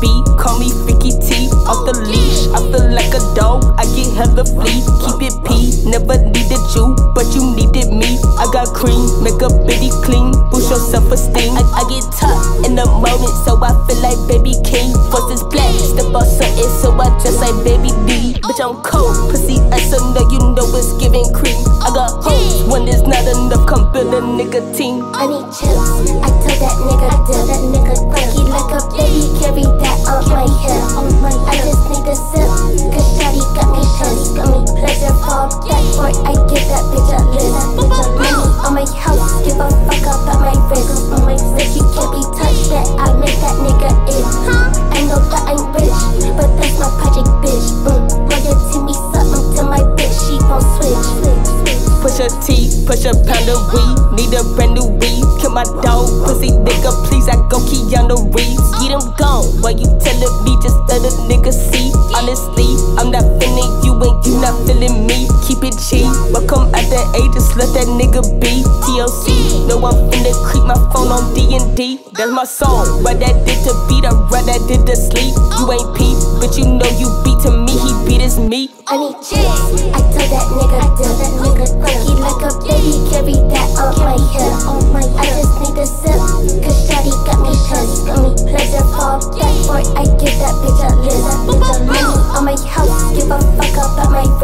speed, call me Freaky T. Off the leash, I feel like a dog, I get hella flea. Keep it P, never needed you, but you needed me. I got cream, make a bitty clean, boost your self-esteem. I get tough in the moment, so I feel like baby king. First is black, step on something, so I dress like baby D. Bitch, I'm cold, pussy ice, so now you know it's giving cream. I got hoes, when there's not enough, come build a nigga team. I need chips, I tell that nigga, quirky like a baby, carry that on my hip. I just need a sip, cause shawty got me pissed. Pleasure fall back for it, I give that bitch a list. Money on my house, give a fuck about my wrist. Said you can't be touched, that I make that nigga it. I know that I'm rich, but that's my project, bitch. Loyalty me something to my bitch, she won't switch. Push a T, push a pound of weed, need a brand new weed. Kill my dog, pussy nigga, please, I go Keanu Reeves. Get him gone, why you telling me, just let a nigga see. Honestly, I'm not feeling you and you not feeling me. Keep it G, welcome at the A, just let that nigga be. TLC, no I'm finna creep my phone on D&D. That's my song, but that did to beat, I run that did to sleep. You ain't P, but you know you beat to me, he beat his meat. I need chips, I tell that nigga, quirky like a baby, carry that on my hip. I just need a sip, cause shawty got me pissed. Pleasure fall back for it, I give that bitch a list. Money on my house, give a fuck about my